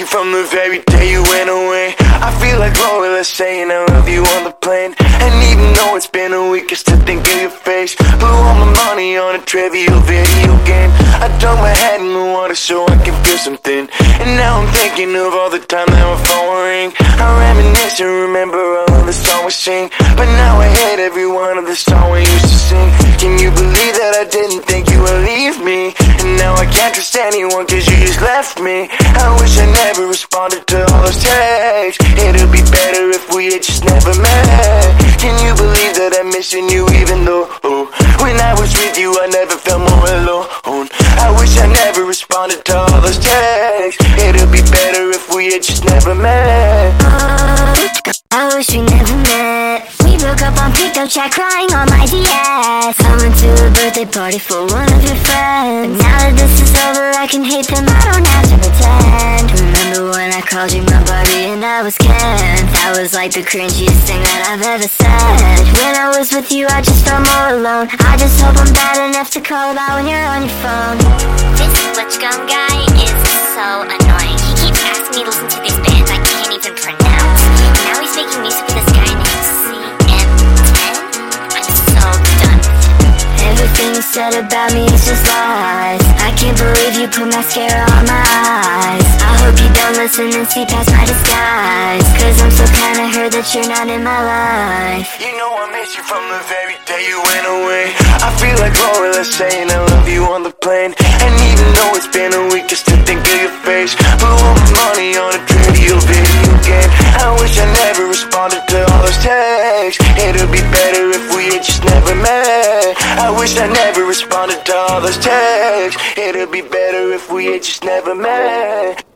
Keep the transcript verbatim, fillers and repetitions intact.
you from the very day you went away. I feel like Lola saying I love you on the plane. And even though it's been a week, I still think of your face. Blew all my money on a trivial video game. I dunked my head in the water so I can feel something. And now I'm thinking of all the time that my phone would ring. I reminisce and remember all of the songs we sing. But now I hate every one of the songs we used to sing. Can you believe that I didn't think you would leave me? And now I can't trust anyone cause you just left me. I wish I never responded to all those texts. It'd be better if we had just never met. Can you believe that I'm missing you even though oh, when I was with you I never felt more alone. I wish I never responded to all those texts. It'd be better if we had just never met. I wish we never met. We broke up on Pico chat, crying on my D S. I went to a birthday party for one of your friends. But now that this is over, I can hate them, I don't have to pretend. Remember when I called you my Barbie and I was Ken? That was like the cringiest thing that I've ever said. When I was with you, I just felt more alone. I just hope I'm bad enough to call about when you're on your phone. This Switch Gun guy is so annoying. He keeps asking me to listen to these bands I can't even pronounce. Now he's making music with this guy named C M ten. I'm so done with him. Everything you said about me is just lies. I can't believe you put mascara on my eyes. I hope you don't listen and see past my disguise. Cause I'm so kinda hurt that you're not in my life. You know I miss you from the very day you went away. I feel like Lola saying I love you on the plane. And even though it's been a week, I still think of your face. Blew all my money on a trivial video game. I wish I never responded to all those texts. It'd be better if we had just never met. I wish I never responded to all those texts. It'd be better if we had just never met.